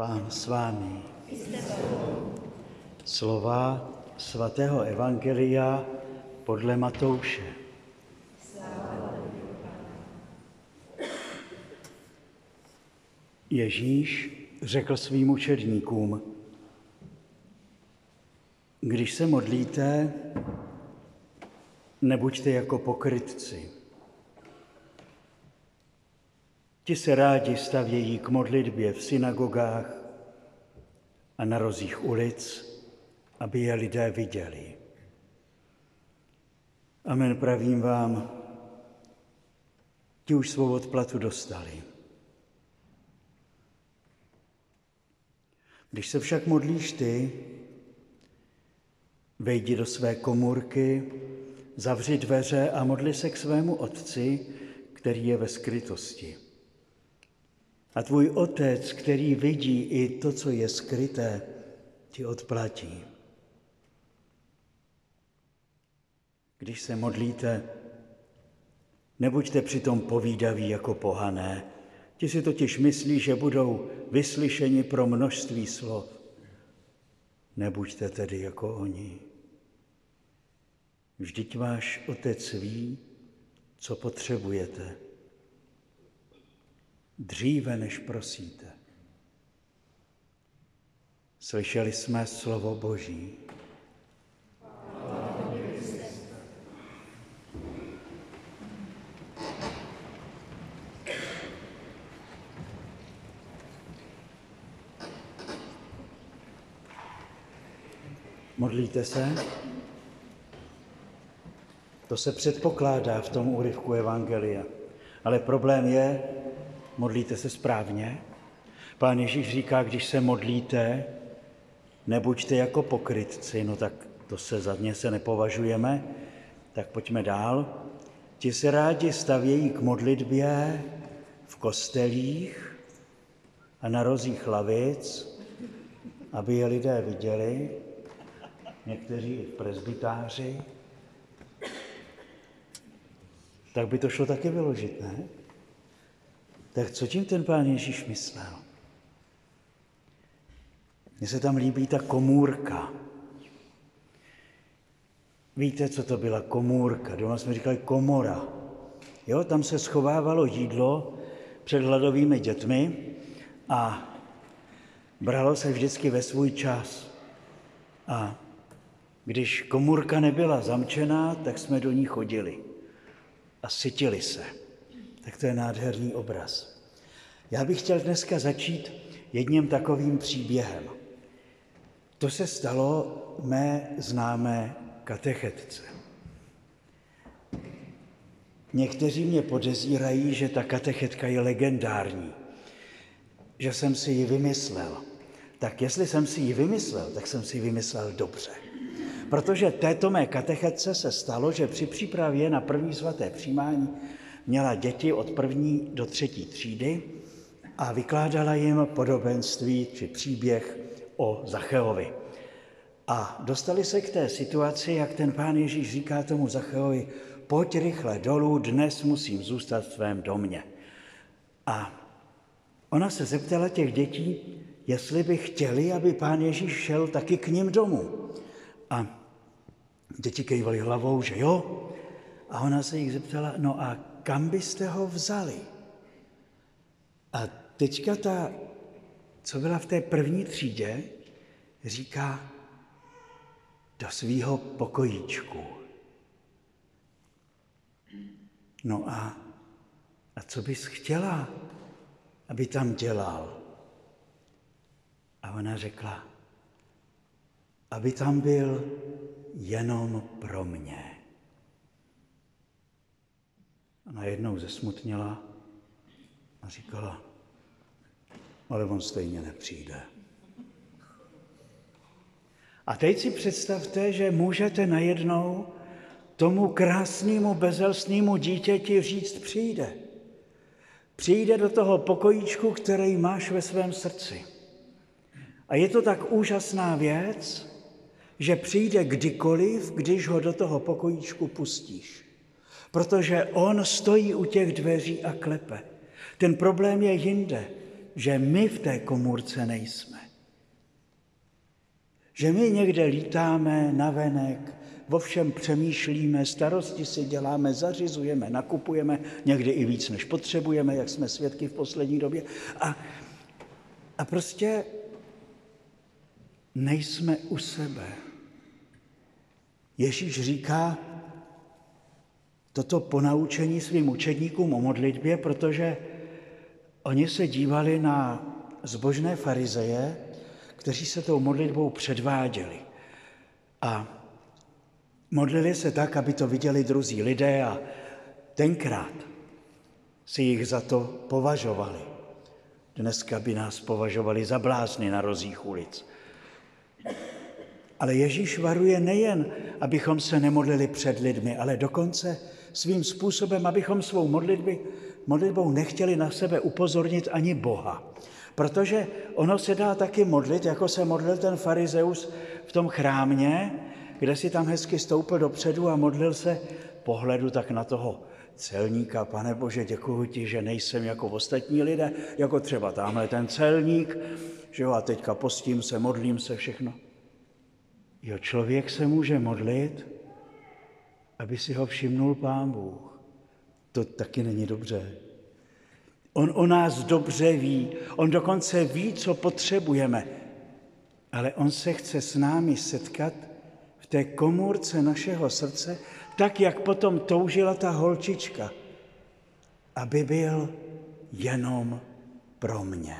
Pán s vámi. Slova svatého evangelia podle Matouše. Ježíš řekl svým učedníkům: Když se modlíte, nebuďte jako pokrytci. Ti se rádi stavějí k modlitbě v synagogách a na rozích ulic, aby je lidé viděli. Amen, pravím vám, ti už svou odplatu dostali. Když se však modlíš ty, vejdi do své komůrky, zavři dveře a modli se k svému Otci, který je ve skrytosti. A tvůj Otec, který vidí i to, co je skryté, ti odplatí. Když se modlíte, nebuďte přitom povídaví jako pohané. Ti si totiž myslí, že budou vyslyšeni pro množství slov. Nebuďte tedy jako oni. Vždyť váš Otec ví, co potřebujete, dříve než prosíte. Slyšeli jsme slovo Boží. Modlíte se? To se předpokládá v tom úryvku evangelia. Ale problém je, modlíte se správně? Pán Ježíš říká, když se modlíte, nebuďte jako pokrytci, no tak to se za ně se nepovažujeme, tak pojďme dál. Ti se rádi stavějí k modlitbě v kostelích a na rozích lavic, aby je lidé viděli, někteří i presbytáři. Tak by to šlo taky vyložit, ne? Tak co tím ten Pán Ježíš myslel? Mně se tam líbí ta komůrka. Víte, co to byla komůrka? Doma jsme říkali komora. Jo, tam se schovávalo jídlo před hladovými dětmi a bralo se vždycky ve svůj čas. A když komůrka nebyla zamčená, tak jsme do ní chodili a sytili se. Tak to je nádherný obraz. Já bych chtěl dneska začít jedním takovým příběhem. To se stalo mé známé katechetce. Někteří mě podezírají, že ta katechetka je legendární, že jsem si ji vymyslel. Tak jestli jsem si ji vymyslel, tak jsem si ji vymyslel dobře. Protože této mé katechetce se stalo, že při přípravě na první svaté přijímání měla děti od 1. do 3. třídy a vykládala jim podobenství či příběh o Zacheovi. A dostali se k té situaci, jak ten Pán Ježíš říká tomu Zacheovi: pojď rychle dolů, dnes musím zůstat v tvém domě. A ona se zeptala těch dětí, jestli by chtěli, aby Pán Ježíš šel taky k nim domů. A děti kývaly hlavou, že jo. A ona se jich zeptala: no a kam byste ho vzali? A teďka ta, co byla v té první třídě, říká: do svýho pokojíčku. No a co bys chtěla, aby tam dělal? A ona řekla: aby tam byl jenom pro mě. A najednou zesmutněla a říkala: ale on stejně nepřijde. A teď si představte, že můžete najednou tomu krásnému bezelstnému dítěti říct: přijde. Přijde do toho pokojíčku, který máš ve svém srdci. A je to tak úžasná věc, že přijde kdykoliv, když ho do toho pokojíčku pustíš. Protože on stojí u těch dveří a klepe. Ten problém je jinde. že my v té komůrce nejsme. Že my někde lítáme navenek, o všem přemýšlíme, starosti si děláme, zařizujeme, nakupujeme, někdy i víc, než potřebujeme, jak jsme svědky v poslední době. A prostě nejsme u sebe. Ježíš říká toto ponaučení svým učedníkům o modlitbě, protože oni se dívali na zbožné farizeje, kteří se tou modlitbou předváděli. A modlili se tak, aby to viděli druzí lidé a tenkrát si jich za to považovali. Dneska by nás považovali za blázny na rozích ulic. Ale Ježíš varuje nejen, abychom se nemodlili před lidmi, ale dokonce svým způsobem, abychom svou modlitbou nechtěli na sebe upozornit ani Boha. Protože ono se dá taky modlit, jako se modlil ten farizeus v tom chrámě, kde si tam hezky stoupil dopředu a modlil se pohledu tak na toho celníka. Pane Bože, děkuji ti, že nejsem jako ostatní lidé, jako třeba tamhle ten celník, že jo, a teďka postím se, modlím se, všechno. Jo, člověk se může modlit, aby si ho všimnul Pán Bůh. To taky není dobře. On o nás dobře ví, on dokonce ví, co potřebujeme, ale on se chce s námi setkat v té komůrce našeho srdce, tak, jak potom toužila ta holčička, aby byl jenom pro mě.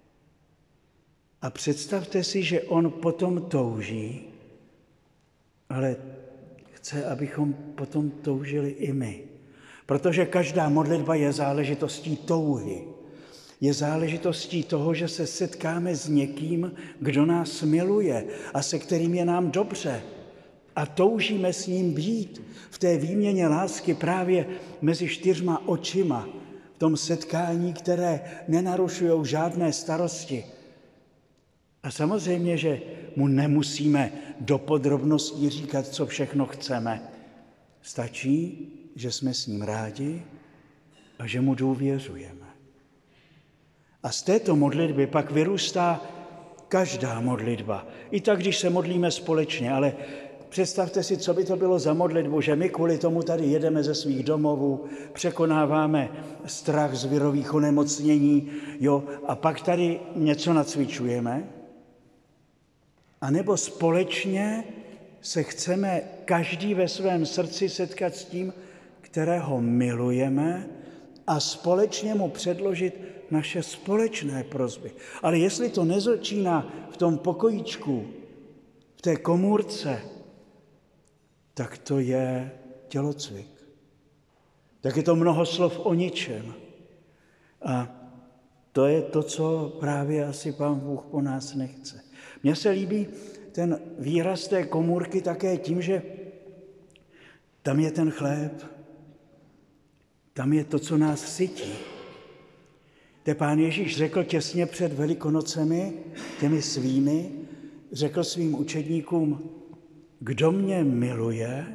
A představte si, že on potom touží, ale chce, abychom potom toužili i my. Protože každá modlitba je záležitostí touhy. Je záležitostí toho, že se setkáme s někým, kdo nás miluje a se kterým je nám dobře. A toužíme s ním být v té výměně lásky právě mezi 4 očima, v tom setkání, které nenarušují žádné starosti. A samozřejmě, že mu nemusíme do podrobností říkat, co všechno chceme. Stačí, že jsme s ním rádi a že mu důvěřujeme. A z této modlitby pak vyrůstá každá modlitba. I tak, když se modlíme společně, ale představte si, co by to bylo za modlitbu, že my kvůli tomu tady jedeme ze svých domovů, překonáváme strach z virových onemocnění, jo, a pak tady něco nacvičujeme. A nebo společně se chceme každý ve svém srdci setkat s tím, kterého milujeme, a společně mu předložit naše společné prosby. Ale jestli to nezačíná v tom pokojíčku, v té komůrce, tak to je tělocvik. Tak je to mnoho slov o ničem. A to je to, co právě asi Pán Bůh po nás nechce. Mně se líbí ten výraz té komůrky také tím, že tam je ten chléb, tam je to, co nás sytí. Te Pán Ježíš řekl těsně před Velikonocemi, těmi svými, řekl svým učedníkům, kdo mě miluje,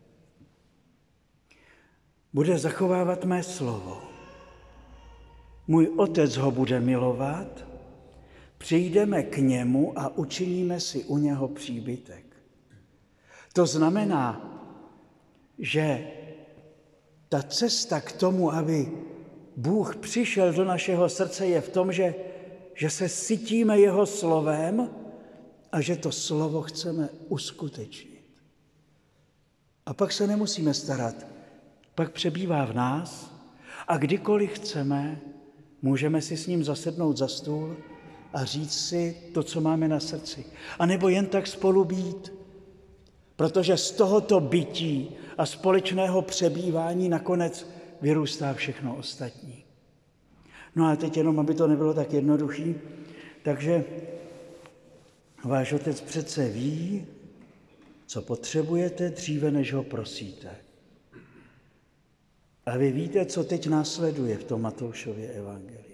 bude zachovávat mé slovo. Můj Otec ho bude milovat, přijdeme k němu a učiníme si u něho příbytek. To znamená, že ta cesta k tomu, aby Bůh přišel do našeho srdce, je v tom, že se sytíme jeho slovem a že to slovo chceme uskutečnit. A pak se nemusíme starat. Pak přebývá v nás a kdykoliv chceme, můžeme si s ním zasednout za stůl a říct si to, co máme na srdci. A nebo jen tak spolu být, protože z tohoto bytí a společného přebývání nakonec vyrůstá všechno ostatní. No a teď jenom, aby to nebylo tak jednoduchý, takže váš Otec přece ví, co potřebujete dříve, než ho prosíte. A vy víte, co teď následuje v tom Matoušově evangeliu.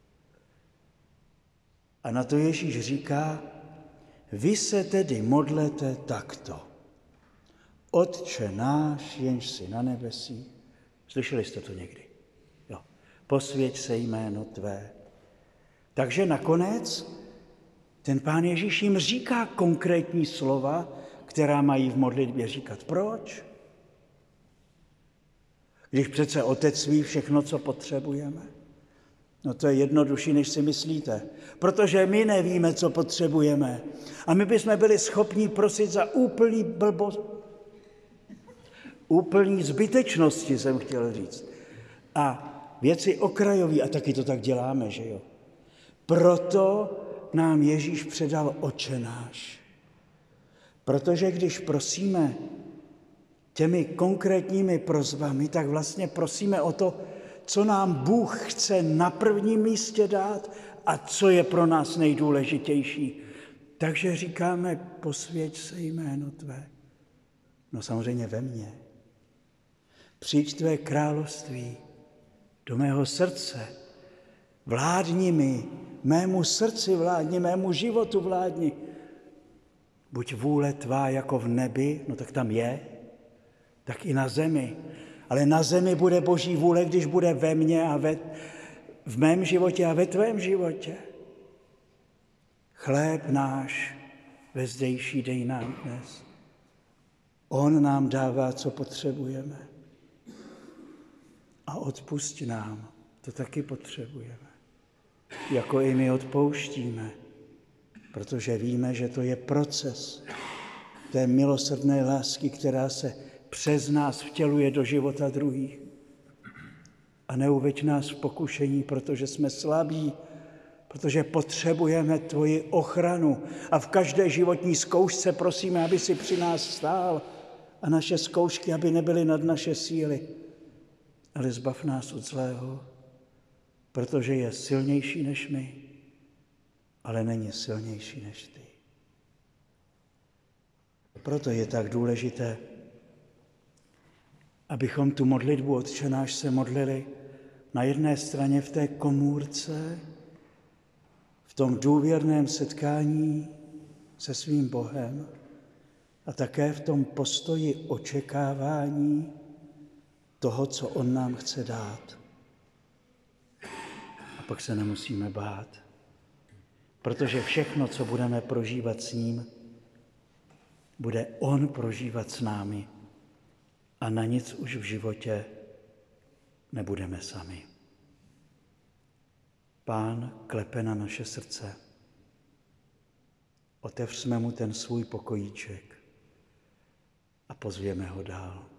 A na to Ježíš říká, vy se tedy modlete takto. Otče náš, jenž jsi na nebesích. Slyšeli jste to někdy? Jo. Posvěť se jméno tvé. Takže nakonec ten Pán Ježíš jim říká konkrétní slova, která mají v modlitbě říkat. Proč? Když přece Otec ví všechno, co potřebujeme. No to je jednodušší, než si myslíte. Protože my nevíme, co potřebujeme. A my bychom byli schopni prosit za úplný blbost, úplný zbytečnosti, jsem chtěl říct. A věci okrajové, a taky to tak děláme, že jo. Proto nám Ježíš předal Otče náš. Protože když prosíme těmi konkrétními prosbami, tak vlastně prosíme o to, co nám Bůh chce na prvním místě dát a co je pro nás nejdůležitější. Takže říkáme, posvěť se jméno tvé. No samozřejmě ve mně. Přijď tvé království do mého srdce. Vládni mi, mému srdci vládni, mému životu vládni. Buď vůle tvá jako v nebi, no tak tam je, tak i na zemi. Ale na zemi bude Boží vůle, když bude ve mně a v mém životě a ve tvém životě. Chléb náš vezdejší dej nám dnes. On nám dává, co potřebujeme. A odpusť nám, to taky potřebujeme. Jako i my odpouštíme, protože víme, že to je proces té milosrdné lásky, která se přes nás vtěluje do života druhých. A neuveď nás v pokušení, protože jsme slabí, protože potřebujeme tvoji ochranu. A v každé životní zkoušce prosíme, aby si při nás stál a naše zkoušky, aby nebyly nad naše síly. Ale zbav nás od zlého, protože je silnější než my, ale není silnější než ty. Proto je tak důležité, abychom tu modlitbu Otče náš se modlili na jedné straně v té komůrce, v tom důvěrném setkání se svým Bohem a také v tom postoji očekávání toho, co on nám chce dát. A pak se nemusíme bát, protože všechno, co budeme prožívat s ním, bude on prožívat s námi a na nic už v životě nebudeme sami. Pán klepe na naše srdce. Otevřme mu ten svůj pokojíček a pozvěme ho dál.